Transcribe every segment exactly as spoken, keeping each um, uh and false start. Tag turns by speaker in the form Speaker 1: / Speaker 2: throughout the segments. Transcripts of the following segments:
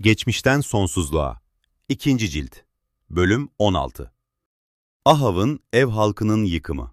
Speaker 1: Geçmişten Sonsuzluğa İkinci Cilt Bölüm on altı Ahav'ın ev halkının yıkımı.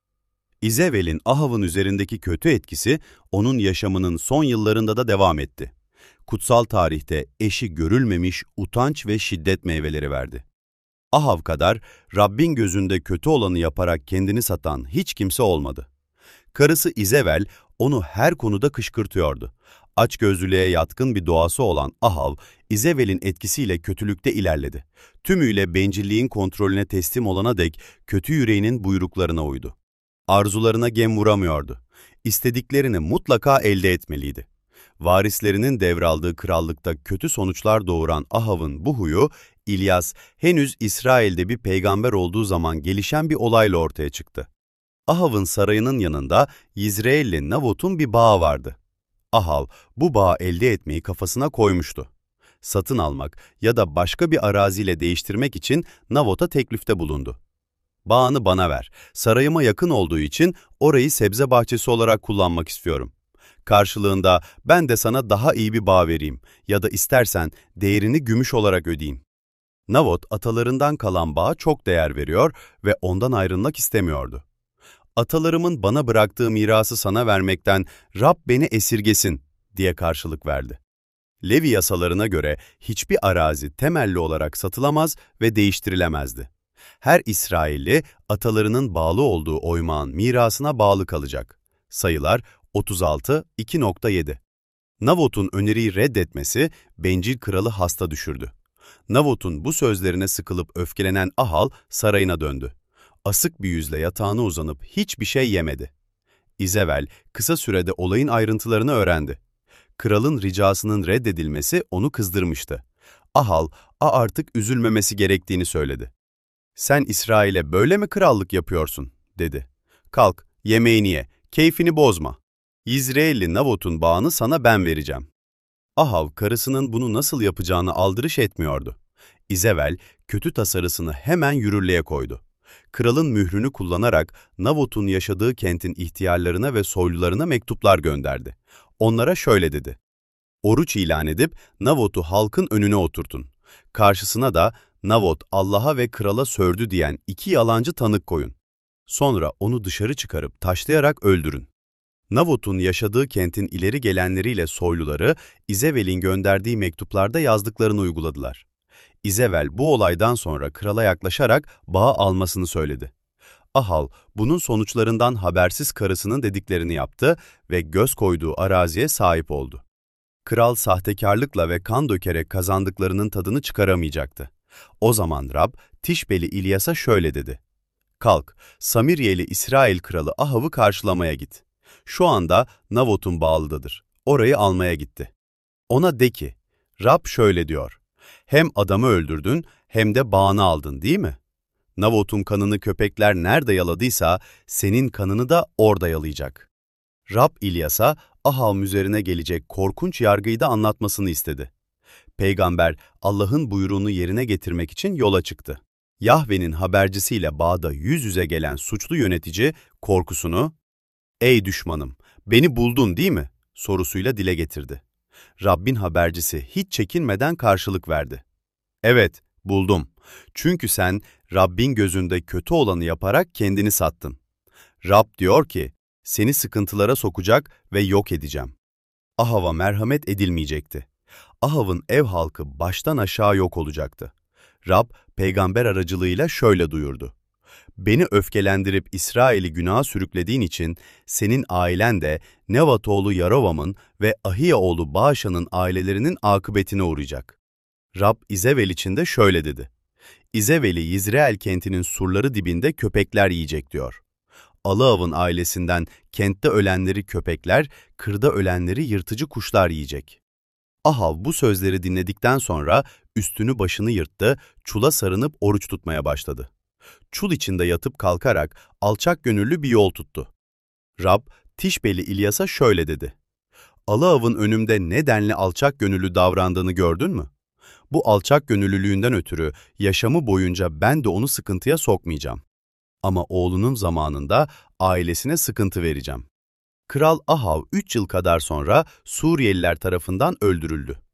Speaker 1: İzevel'in Ahav'ın üzerindeki kötü etkisi onun yaşamının son yıllarında da devam etti. Kutsal tarihte eşi görülmemiş utanç ve şiddet meyveleri verdi. Ahav kadar Rabbin gözünde kötü olanı yaparak kendini satan hiç kimse olmadı. Karısı İzevel onu her konuda kışkırtıyordu. Açgözlülüğe yatkın bir doğası olan Ahav, İzevel'in etkisiyle kötülükte ilerledi. Tümüyle bencilliğin kontrolüne teslim olana dek kötü yüreğinin buyruklarına uydu. Arzularına gem vuramıyordu. İstediklerini mutlaka elde etmeliydi. Varislerinin devraldığı krallıkta kötü sonuçlar doğuran Ahav'ın bu huyu, İlyas henüz İsrail'de bir peygamber olduğu zaman gelişen bir olayla ortaya çıktı. Ahav'ın sarayının yanında Yizreelli Navot'un bir bağı vardı. Ahav bu bağı elde etmeyi kafasına koymuştu. Satın almak ya da başka bir araziyle değiştirmek için Navot'a teklifte bulundu. Bağını bana ver, sarayıma yakın olduğu için orayı sebze bahçesi olarak kullanmak istiyorum. Karşılığında ben de sana daha iyi bir bağ vereyim ya da istersen değerini gümüş olarak ödeyeyim. Navot atalarından kalan bağa çok değer veriyor ve ondan ayrılmak istemiyordu. Atalarımın bana bıraktığı mirası sana vermekten Rab beni esirgesin diye karşılık verdi. Levi yasalarına göre hiçbir arazi temelli olarak satılamaz ve değiştirilemezdi. Her İsrailli atalarının bağlı olduğu oymağın mirasına bağlı kalacak. Sayılar otuz altı iki nokta yedi. Navot'un öneriyi reddetmesi bencil kralı hasta düşürdü. Navot'un bu sözlerine sıkılıp öfkelenen Ahav sarayına döndü. Asık bir yüzle yatağına uzanıp hiçbir şey yemedi. İzevel kısa sürede olayın ayrıntılarını öğrendi. Kralın ricasının reddedilmesi onu kızdırmıştı. Ahav, a artık üzülmemesi gerektiğini söyledi. "Sen İsrail'e böyle mi krallık yapıyorsun?" dedi. "Kalk, yemeğini ye, keyfini bozma. Yizreelli Navot'un bağını sana ben vereceğim." Ahav, karısının bunu nasıl yapacağını aldırış etmiyordu. İzevel, kötü tasarısını hemen yürürlüğe koydu. Kralın mührünü kullanarak Navot'un yaşadığı kentin ihtiyarlarına ve soylularına mektuplar gönderdi. Onlara şöyle dedi: "Oruç ilan edip Navot'u halkın önüne oturtun. Karşısına da Navot Allah'a ve krala sördü diyen iki yalancı tanık koyun. Sonra onu dışarı çıkarıp taşlayarak öldürün." Navot'un yaşadığı kentin ileri gelenleriyle soyluları İzevel'in gönderdiği mektuplarda yazdıklarını uyguladılar. İzevel bu olaydan sonra krala yaklaşarak bağı almasını söyledi. Ahav bunun sonuçlarından habersiz karısının dediklerini yaptı ve göz koyduğu araziye sahip oldu. Kral sahtekarlıkla ve kan dökerek kazandıklarının tadını çıkaramayacaktı. O zaman Rab Tişbeli İlyas'a şöyle dedi: "Kalk, Samiryeli İsrail kralı Ahav'ı karşılamaya git. Şu anda Navot'un bağlıdadır. Orayı almaya gitti. Ona de ki, Rab şöyle diyor: hem adamı öldürdün hem de bağını aldın değil mi? Navot'un kanını köpekler nerede yaladıysa senin kanını da orada yalayacak." Rab İlyas'a Ahav üzerine gelecek korkunç yargıyı da anlatmasını istedi. Peygamber Allah'ın buyruğunu yerine getirmek için yola çıktı. Yahve'nin habercisiyle bağda yüz yüze gelen suçlu yönetici korkusunu, "Ey düşmanım, beni buldun değil mi?" sorusuyla dile getirdi. Rabbin habercisi hiç çekinmeden karşılık verdi. "Evet, buldum. Çünkü sen Rabbin gözünde kötü olanı yaparak kendini sattın. Rab diyor ki, seni sıkıntılara sokacak ve yok edeceğim." Ahav'a merhamet edilmeyecekti. Ahav'ın ev halkı baştan aşağı yok olacaktı. Rab, peygamber aracılığıyla şöyle duyurdu: "Beni öfkelendirip İsrail'i günaha sürüklediğin için senin ailen de Nevat oğlu Yarovam'ın ve Ahiya oğlu Bağşan'ın ailelerinin akıbetine uğrayacak." Rab İzevel için de şöyle dedi: "İzevel'i Yizreel kentinin surları dibinde köpekler yiyecek" diyor. Alıav'ın ailesinden kentte ölenleri köpekler, kırda ölenleri yırtıcı kuşlar yiyecek. Ahav bu sözleri dinledikten sonra üstünü başını yırttı, çula sarınıp oruç tutmaya başladı. Çul içinde yatıp kalkarak alçak gönüllü bir yol tuttu. Rab, Tişbeli İlyas'a şöyle dedi: "Alıav'ın önümde ne denli alçak gönüllü davrandığını gördün mü? Bu alçak gönüllülüğünden ötürü yaşamı boyunca ben de onu sıkıntıya sokmayacağım. Ama oğlunun zamanında ailesine sıkıntı vereceğim." Kral Ahav üç yıl kadar sonra Suriyeliler tarafından öldürüldü.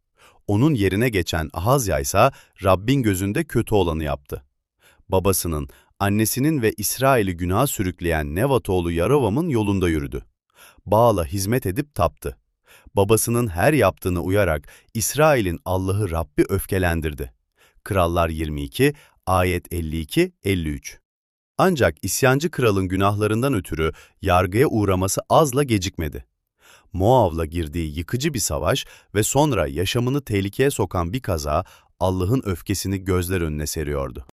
Speaker 1: Onun yerine geçen Ahazya ise Rabbin gözünde kötü olanı yaptı. Babasının, annesinin ve İsrail'i günaha sürükleyen Nevat oğlu Yarovam'ın yolunda yürüdü. Baal'a hizmet edip taptı. Babasının her yaptığını uyarak İsrail'in Allah'ı Rabbi öfkelendirdi. Krallar yirmi iki, ayet elli iki elli üç. Ancak isyancı kralın günahlarından ötürü yargıya uğraması azla gecikmedi. Moav'la girdiği yıkıcı bir savaş ve sonra yaşamını tehlikeye sokan bir kaza Allah'ın öfkesini gözler önüne seriyordu.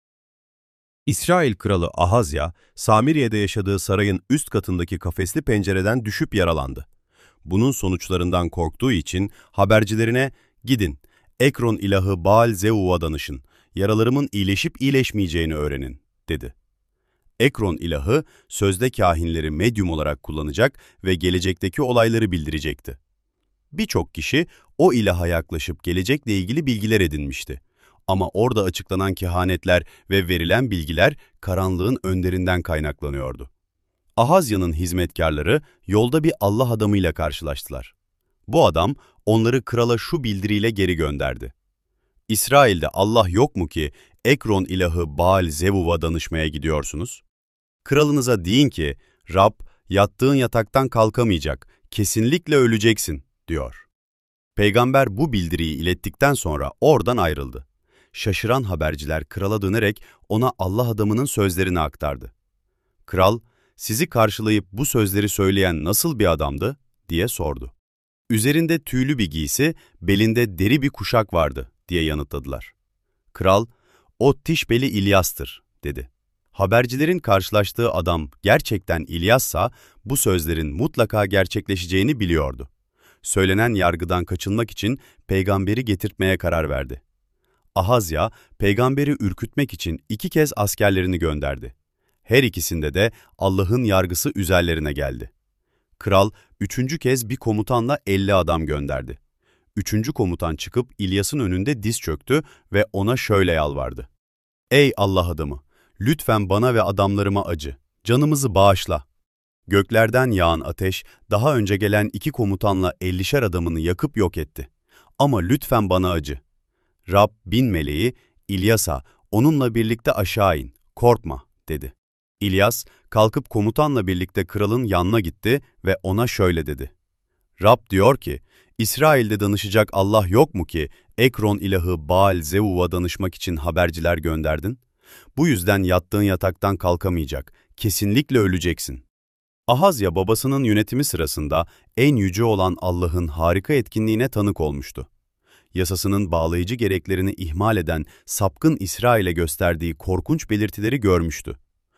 Speaker 2: İsrail kralı Ahazya, Samiriye'de yaşadığı sarayın üst katındaki kafesli pencereden düşüp yaralandı. Bunun sonuçlarından korktuğu için habercilerine "Gidin, Ekron ilahı Baal-Zevuv'a danışın, yaralarımın iyileşip iyileşmeyeceğini öğrenin," dedi. Ekron ilahı, sözde kâhinleri medyum olarak kullanacak ve gelecekteki olayları bildirecekti. Birçok kişi o ilaha yaklaşıp gelecekle ilgili bilgiler edinmişti. Ama orada açıklanan kehanetler ve verilen bilgiler karanlığın önderinden kaynaklanıyordu. Ahazya'nın hizmetkarları yolda bir Allah adamıyla karşılaştılar. Bu adam onları krala şu bildiriyle geri gönderdi. "İsrail'de Allah yok mu ki Ekron ilahı Baal-Zevuv'a danışmaya gidiyorsunuz? Kralınıza deyin ki, Rab, yattığın yataktan kalkamayacak, kesinlikle öleceksin," diyor. Peygamber bu bildiriyi ilettikten sonra oradan ayrıldı. Şaşıran haberciler krala dönerek ona Allah adamının sözlerini aktardı. Kral, "Sizi karşılayıp bu sözleri söyleyen nasıl bir adamdı?" diye sordu. "Üzerinde tüylü bir giysi, belinde deri bir kuşak vardı," diye yanıtladılar. Kral, "O Tişbeli İlyas'tır," dedi. Habercilerin karşılaştığı adam gerçekten İlyas'sa bu sözlerin mutlaka gerçekleşeceğini biliyordu. Söylenen yargıdan kaçınmak için peygamberi getirtmeye karar verdi. Ahazya, peygamberi ürkütmek için iki kez askerlerini gönderdi. Her ikisinde de Allah'ın yargısı üzerlerine geldi. Kral, üçüncü kez bir komutanla elli adam gönderdi. Üçüncü komutan çıkıp İlyas'ın önünde diz çöktü ve ona şöyle yalvardı. "Ey Allah adamı, lütfen bana ve adamlarıma acı, canımızı bağışla." Göklerden yağan ateş, daha önce gelen iki komutanla ellişer adamını yakıp yok etti. "Ama lütfen bana acı." Rab bin meleği, İlyas'a, "Onunla birlikte aşağı in, korkma," dedi. İlyas, kalkıp komutanla birlikte kralın yanına gitti ve ona şöyle dedi. "Rab diyor ki, İsrail'de danışacak Allah yok mu ki Ekron ilahı Baal-Zevuv'a danışmak için haberciler gönderdin? Bu yüzden yattığın yataktan kalkamayacak, kesinlikle öleceksin." Ahazya babasının yönetimi sırasında en yüce olan Allah'ın harika etkinliğine tanık olmuştu. Yasasının bağlayıcı gereklerini ihmal eden sapkın İsrail'e gösterdiği korkunç belirtileri görmüştü.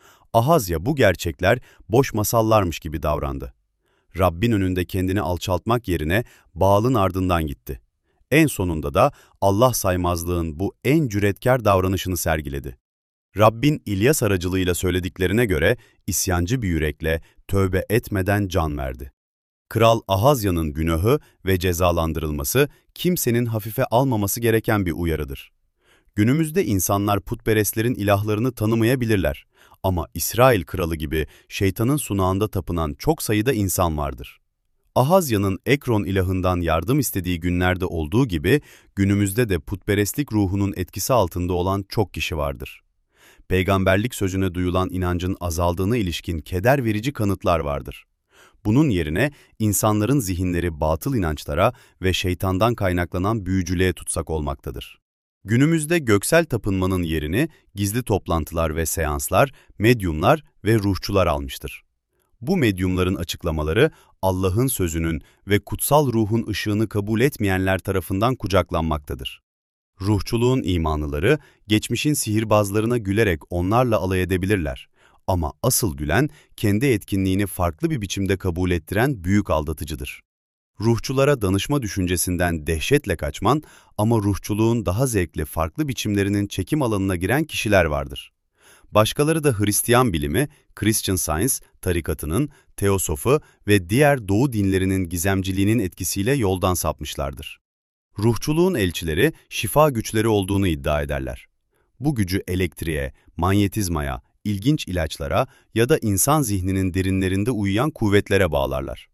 Speaker 2: Ahazya bu gerçekler boş masallarmış gibi davrandı. Rabbin önünde kendini alçaltmak yerine Baal'ın ardından gitti. En sonunda da Allah saymazlığın bu en cüretkar davranışını sergiledi. Rabbin İlyas aracılığıyla söylediklerine göre isyancı bir yürekle tövbe etmeden can verdi. Kral Ahazya'nın günahı ve cezalandırılması kimsenin hafife almaması gereken bir uyarıdır. Günümüzde insanlar putperestlerin ilahlarını tanımayabilirler ama İsrail kralı gibi şeytanın sunağında tapınan çok sayıda insan vardır. Ahazya'nın Ekron ilahından yardım istediği günlerde olduğu gibi günümüzde de putperestlik ruhunun etkisi altında olan çok kişi vardır. Peygamberlik sözüne duyulan inancın azaldığına ilişkin keder verici kanıtlar vardır. Bunun yerine insanların zihinleri batıl inançlara ve şeytandan kaynaklanan büyücülüğe tutsak olmaktadır. Günümüzde göksel tapınmanın yerini gizli toplantılar ve seanslar, medyumlar ve ruhçular almıştır. Bu medyumların açıklamaları Allah'ın sözünün ve kutsal ruhun ışığını kabul etmeyenler tarafından kucaklanmaktadır. Ruhçuluğun imanlıları geçmişin sihirbazlarına gülerek onlarla alay edebilirler. Ama asıl gülen, kendi etkinliğini farklı bir biçimde kabul ettiren büyük aldatıcıdır. Ruhçulara danışma düşüncesinden dehşetle kaçman ama ruhçuluğun daha zevkli farklı biçimlerinin çekim alanına giren kişiler vardır. Başkaları da Hristiyan bilimi, Christian Science, tarikatının, teosofu ve diğer Doğu dinlerinin gizemciliğinin etkisiyle yoldan sapmışlardır. Ruhçuluğun elçileri şifa güçleri olduğunu iddia ederler. Bu gücü elektriğe, manyetizmaya, ilginç ilaçlara ya da insan zihninin derinlerinde uyuyan kuvvetlere bağlarlar.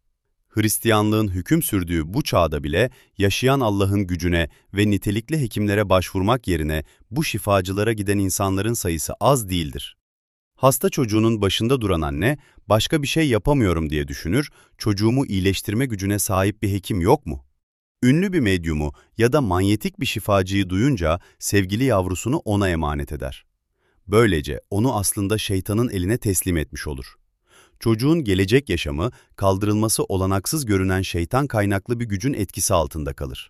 Speaker 2: Hristiyanlığın hüküm sürdüğü bu çağda bile yaşayan Allah'ın gücüne ve nitelikli hekimlere başvurmak yerine bu şifacılara giden insanların sayısı az değildir. Hasta çocuğunun başında duran anne, başka bir şey yapamıyorum diye düşünür, çocuğumu iyileştirme gücüne sahip bir hekim yok mu? Ünlü bir medyumu ya da manyetik bir şifacıyı duyunca sevgili yavrusunu ona emanet eder. Böylece onu aslında şeytanın eline teslim etmiş olur. Çocuğun gelecek yaşamı, kaldırılması olanaksız görünen şeytan kaynaklı bir gücün etkisi altında kalır.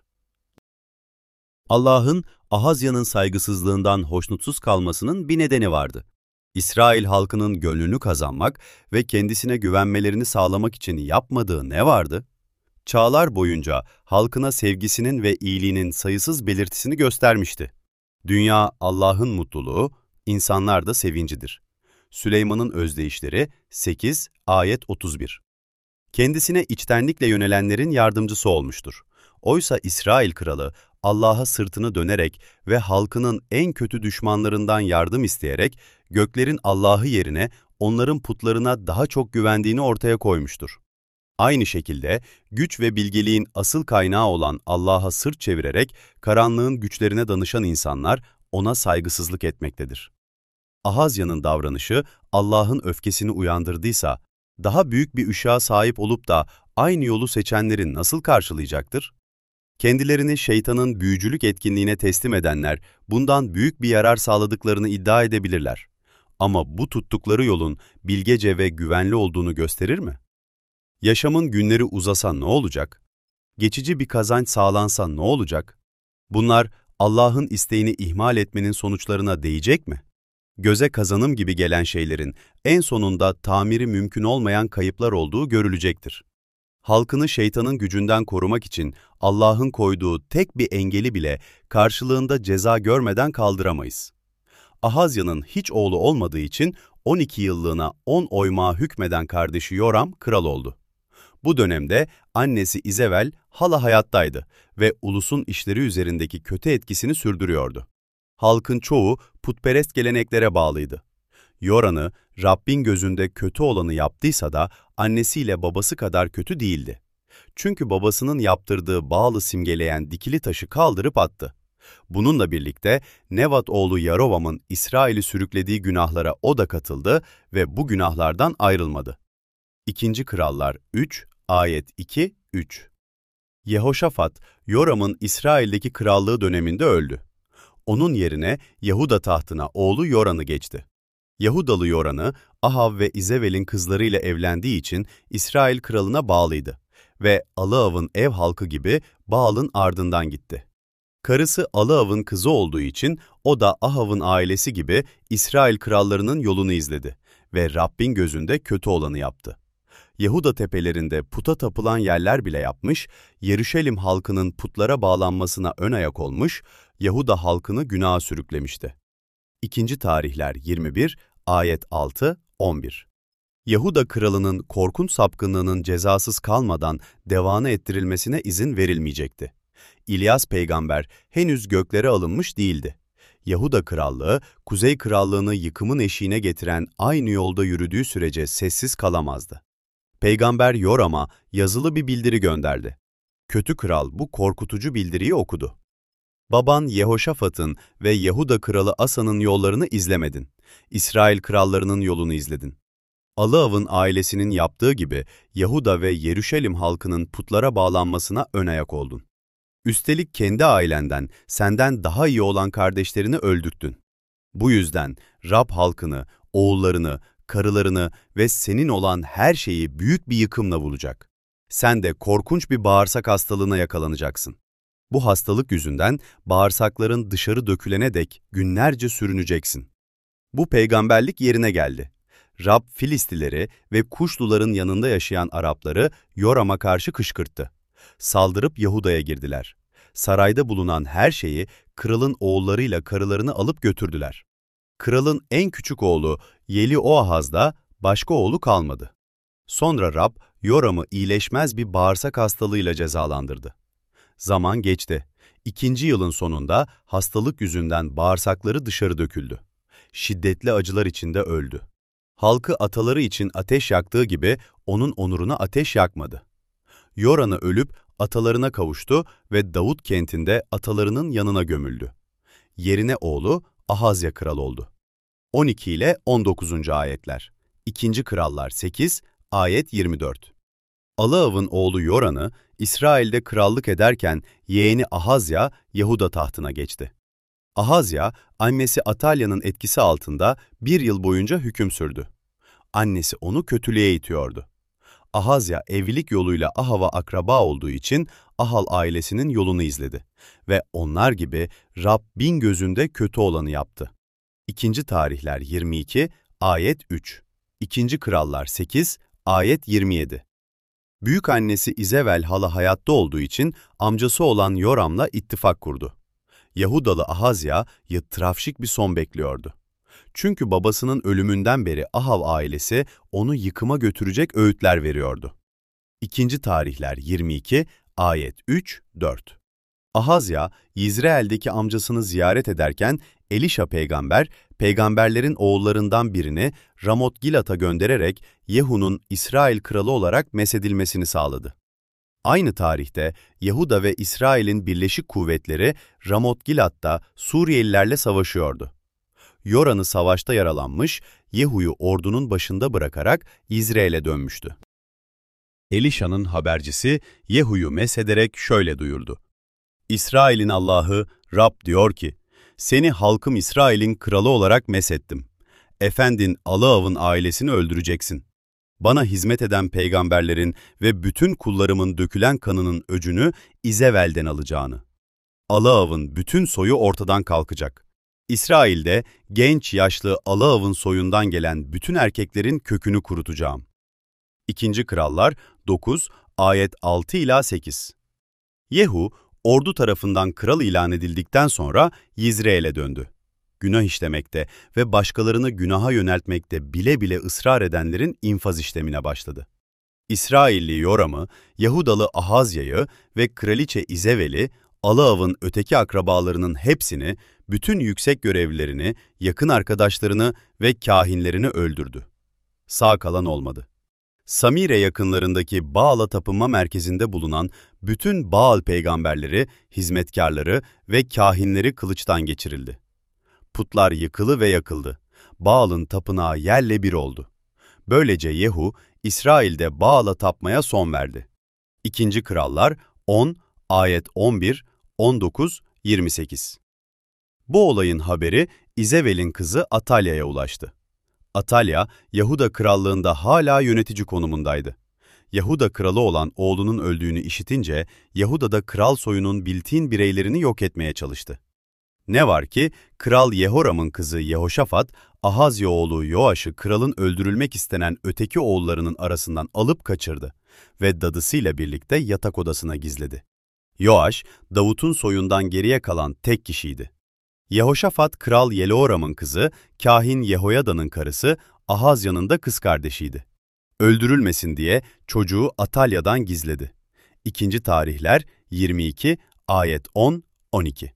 Speaker 2: Allah'ın Ahazya'nın saygısızlığından hoşnutsuz kalmasının bir nedeni vardı. İsrail halkının gönlünü kazanmak ve kendisine güvenmelerini sağlamak için yapmadığı ne vardı? Çağlar boyunca halkına sevgisinin ve iyiliğinin sayısız belirtisini göstermişti. Dünya Allah'ın mutluluğu, insanlar da sevincidir. Süleyman'ın özdeyişleri sekiz ayet otuz bir. Kendisine içtenlikle yönelenlerin yardımcısı olmuştur. Oysa İsrail kralı Allah'a sırtını dönerek ve halkının en kötü düşmanlarından yardım isteyerek göklerin Allah'ı yerine onların putlarına daha çok güvendiğini ortaya koymuştur. Aynı şekilde güç ve bilgeliğin asıl kaynağı olan Allah'a sırt çevirerek karanlığın güçlerine danışan insanlar ona saygısızlık etmektedir. Ahazya'nın davranışı Allah'ın öfkesini uyandırdıysa, daha büyük bir ışığa sahip olup da aynı yolu seçenleri nasıl karşılayacaktır? Kendilerini şeytanın büyücülük etkinliğine teslim edenler bundan büyük bir yarar sağladıklarını iddia edebilirler. Ama bu tuttukları yolun bilgece ve güvenli olduğunu gösterir mi? Yaşamın günleri uzasa ne olacak? Geçici bir kazanç sağlansa ne olacak? Bunlar Allah'ın isteğini ihmal etmenin sonuçlarına değecek mi? Göze kazanım gibi gelen şeylerin en sonunda tamiri mümkün olmayan kayıplar olduğu görülecektir. Halkını şeytanın gücünden korumak için Allah'ın koyduğu tek bir engeli bile karşılığında ceza görmeden kaldıramayız. Ahazya'nın hiç oğlu olmadığı için on iki yıllığına on oymağa hükmeden kardeşi Yoram kral oldu. Bu dönemde annesi İzevel hala hayattaydı ve ulusun işleri üzerindeki kötü etkisini sürdürüyordu. Halkın çoğu putperest geleneklere bağlıydı. Yoran'ı Rabbin gözünde kötü olanı yaptıysa da annesiyle babası kadar kötü değildi. Çünkü babasının yaptırdığı Baal'ı simgeleyen dikili taşı kaldırıp attı. Bununla birlikte Nevat oğlu Yarovam'ın İsrail'i sürüklediği günahlara o da katıldı ve bu günahlardan ayrılmadı. İkinci Krallar üç, ayet iki üç. Yehoşafat, Yoram'ın İsrail'deki krallığı döneminde öldü. Onun yerine Yahuda tahtına oğlu Yoran'ı geçti. Yahudalı Yoran'ı Ahav ve İzevel'in kızlarıyla evlendiği için İsrail kralına bağlıydı ve Alıav'ın ev halkı gibi Baal'ın ardından gitti. Karısı Alıav'ın kızı olduğu için o da Ahav'ın ailesi gibi İsrail krallarının yolunu izledi ve Rabbin gözünde kötü olanı yaptı. Yahuda tepelerinde puta tapılan yerler bile yapmış, Yeruşalim halkının putlara bağlanmasına ön ayak olmuş, Yahuda halkını günaha sürüklemişti. İkinci Tarihler yirmi bir, ayet altı on bir. Yahuda kralının korkunç sapkınlığının cezasız kalmadan devanı ettirilmesine izin verilmeyecekti. İlyas peygamber henüz göklere alınmış değildi. Yahuda krallığı, Kuzey krallığını yıkımın eşiğine getiren aynı yolda yürüdüğü sürece sessiz kalamazdı. Peygamber Yoram'a yazılı bir bildiri gönderdi. Kötü kral bu korkutucu bildiriyi okudu. Baban Yehoşafat'ın ve Yahuda kralı Asa'nın yollarını izlemedin. İsrail krallarının yolunu izledin. Alıav'ın ailesinin yaptığı gibi Yahuda ve Yeruşalim halkının putlara bağlanmasına ön ayak oldun. Üstelik kendi ailenden, senden daha iyi olan kardeşlerini öldürttün. Bu yüzden Rab halkını, oğullarını, karılarını ve senin olan her şeyi büyük bir yıkımla bulacak. Sen de korkunç bir bağırsak hastalığına yakalanacaksın. Bu hastalık yüzünden bağırsakların dışarı dökülene dek günlerce sürüneceksin. Bu peygamberlik yerine geldi. Rab Filistileri ve Kuşluların yanında yaşayan Arapları Yoram'a karşı kışkırttı. Saldırıp Yahuda'ya girdiler. Sarayda bulunan her şeyi kralın oğullarıyla karılarını alıp götürdüler. Kralın en küçük oğlu Yeli-Oahaz'da başka oğlu kalmadı. Sonra Rab Yoram'ı iyileşmez bir bağırsak hastalığıyla cezalandırdı. Zaman geçti. İkinci yılın sonunda hastalık yüzünden bağırsakları dışarı döküldü. Şiddetli acılar içinde öldü. Halkı ataları için ateş yaktığı gibi onun onuruna ateş yakmadı. Yoran'ı ölüp atalarına kavuştu ve Davut kentinde atalarının yanına gömüldü. Yerine oğlu Ahazya kral oldu. on iki ile on dokuzuncu ayetler. İkinci Krallar sekiz, ayet yirmi dört. Alıav'ın oğlu Yoran'ı İsrail'de krallık ederken yeğeni Ahazya Yahuda tahtına geçti. Ahazya, annesi Atalya'nın etkisi altında bir yıl boyunca hüküm sürdü. Annesi onu kötülüğe itiyordu. Ahazya evlilik yoluyla Ahav'a akraba olduğu için Ahal ailesinin yolunu izledi ve onlar gibi Rabbin gözünde kötü olanı yaptı. İkinci Tarihler yirmi iki, ayet üç. İkinci Krallar sekiz, ayet yirmi yedi. Büyük annesi İzevel hala hayatta olduğu için amcası olan Yoram'la ittifak kurdu. Yahudalı Ahazya yıtrafşik bir son bekliyordu. Çünkü babasının ölümünden beri Ahav ailesi onu yıkıma götürecek öğütler veriyordu. İkinci Tarihler yirmi iki, ayet üç dört. Ahazya, Yizreel'deki amcasını ziyaret ederken Elişa peygamber, peygamberlerin oğullarından birini Ramot Gilat'a göndererek Yehu'nun İsrail kralı olarak mesedilmesini sağladı. Aynı tarihte Yahuda ve İsrail'in birleşik kuvvetleri Ramot Gilat'ta Suriyelilerle savaşıyordu. Yoran'ı savaşta yaralanmış, Yehu'yu ordunun başında bırakarak Yizreel'e dönmüştü. Elişa'nın habercisi Yehu'yu meshederek şöyle duyurdu: İsrail'in Allah'ı Rab diyor ki, seni halkım İsrail'in kralı olarak meshettim. Efendin Alıav'ın ailesini öldüreceksin. Bana hizmet eden peygamberlerin ve bütün kullarımın dökülen kanının öcünü İzevel'den alacağını. Alıav'ın bütün soyu ortadan kalkacak. İsrail'de genç yaşlı Alıav'ın soyundan gelen bütün erkeklerin kökünü kurutacağım. İkinci Krallar dokuz, ayet altı ila sekiz. Yehu, ordu tarafından kral ilan edildikten sonra Yizreel'e döndü. Günah işlemekte ve başkalarını günaha yöneltmekte bile bile ısrar edenlerin infaz işlemine başladı. İsrailli Yoram'ı, Yahudalı Ahazya'yı ve kraliçe İzevel'i, Alıav'ın öteki akrabalarının hepsini, bütün yüksek görevlilerini, yakın arkadaşlarını ve kâhinlerini öldürdü. Sağ kalan olmadı. Samire yakınlarındaki Baal'a tapınma merkezinde bulunan bütün Baal peygamberleri, hizmetkarları ve kâhinleri kılıçtan geçirildi. Putlar yıkılı ve yakıldı. Baal'ın tapınağı yerle bir oldu. Böylece Yehu, İsrail'de Baal'a tapmaya son verdi. İkinci Krallar on, ayet on bir, on dokuz, yirmi sekiz. Bu olayın haberi İzevel'in kızı Atalya'ya ulaştı. Atalya, Yahuda krallığında hala yönetici konumundaydı. Yahuda kralı olan oğlunun öldüğünü işitince, Yahuda'da kral soyunun biltin bireylerini yok etmeye çalıştı. Ne var ki, Kral Yehoram'ın kızı Yehoşafat, Ahazya oğlu Yoaş'ı kralın öldürülmek istenen öteki oğullarının arasından alıp kaçırdı ve dadısıyla birlikte yatak odasına gizledi. Yoaş, Davut'un soyundan geriye kalan tek kişiydi. Yehoşafat, Kral Yehoram'ın kızı, kâhin Yehoyada'nın karısı, Ahazya'nın da kız kardeşiydi. Öldürülmesin diye çocuğu Atalya'dan gizledi. İkinci Tarihler yirmi iki, ayet on, on iki.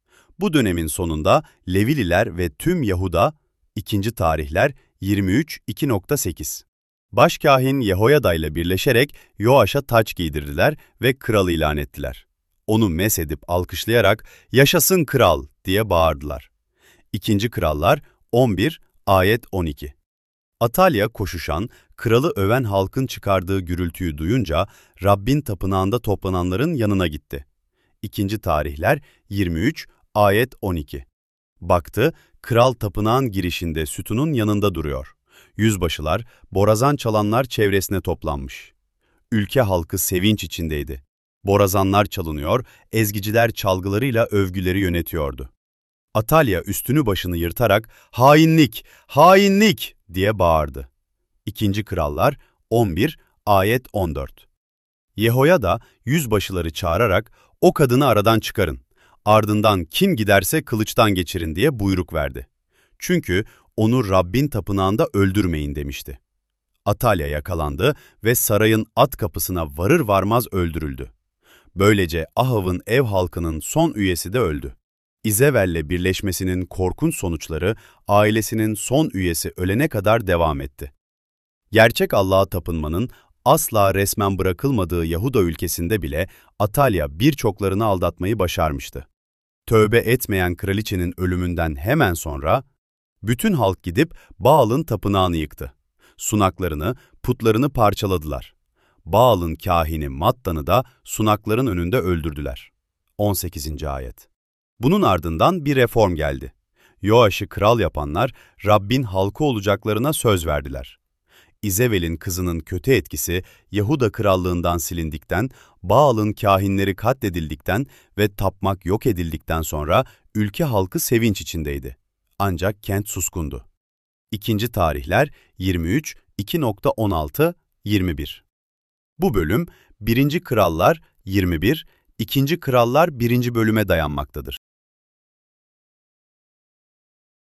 Speaker 2: Bu dönemin sonunda Levililer ve tüm Yahuda, İkinci Tarihler yirmi üç, iki sekiz. Başkâhin Yehoyada ile birleşerek Yoaş'a taç giydirdiler ve kral ilan ettiler. Onu meshedip alkışlayarak "Yaşasın kral!" diye bağırdılar. İkinci Krallar on bir, ayet on iki. Atalya koşuşan, kralı öven halkın çıkardığı gürültüyü duyunca Rabbin tapınağında toplananların yanına gitti. İkinci Tarihler yirmi üç, ayet on iki. Baktı, kral tapınağın girişinde sütunun yanında duruyor. Yüzbaşılar, borazan çalanlar çevresine toplanmış. Ülke halkı sevinç içindeydi. Borazanlar çalınıyor, ezgiciler çalgılarıyla övgüleri yönetiyordu. Atalya üstünü başını yırtarak "Hainlik, hainlik!" diye bağırdı. İkinci Krallar on bir, ayet on dört. Yehoyada yüzbaşıları çağırarak "O kadını aradan çıkarın, ardından kim giderse kılıçtan geçirin" diye buyruk verdi. Çünkü onu Rabbin tapınağında öldürmeyin demişti. Atalya yakalandı ve sarayın at kapısına varır varmaz öldürüldü. Böylece Ahav'ın ev halkının son üyesi de öldü. İzevel'le birleşmesinin korkunç sonuçları ailesinin son üyesi ölene kadar devam etti. Gerçek Allah'a tapınmanın asla resmen bırakılmadığı Yahuda ülkesinde bile Atalya birçoklarını aldatmayı başarmıştı. Tövbe etmeyen kraliçenin ölümünden hemen sonra bütün halk gidip Baal'ın tapınağını yıktı. Sunaklarını, putlarını parçaladılar. Baal'ın kahini Mattan'ı da sunakların önünde öldürdüler. on sekizinci ayet. Bunun ardından bir reform geldi. Yoaş'ı kral yapanlar Rabbin halkı olacaklarına söz verdiler. İzevel'in kızının kötü etkisi Yahuda krallığından silindikten, Baal'ın kahinleri katledildikten ve tapmak yok edildikten sonra ülke halkı sevinç içindeydi. Ancak kent suskundu. İkinci Tarihler yirmi üç iki on altı yirmi bir. Bu bölüm birinci Krallar yirmi bir, ikinci Krallar birinci bölüme dayanmaktadır.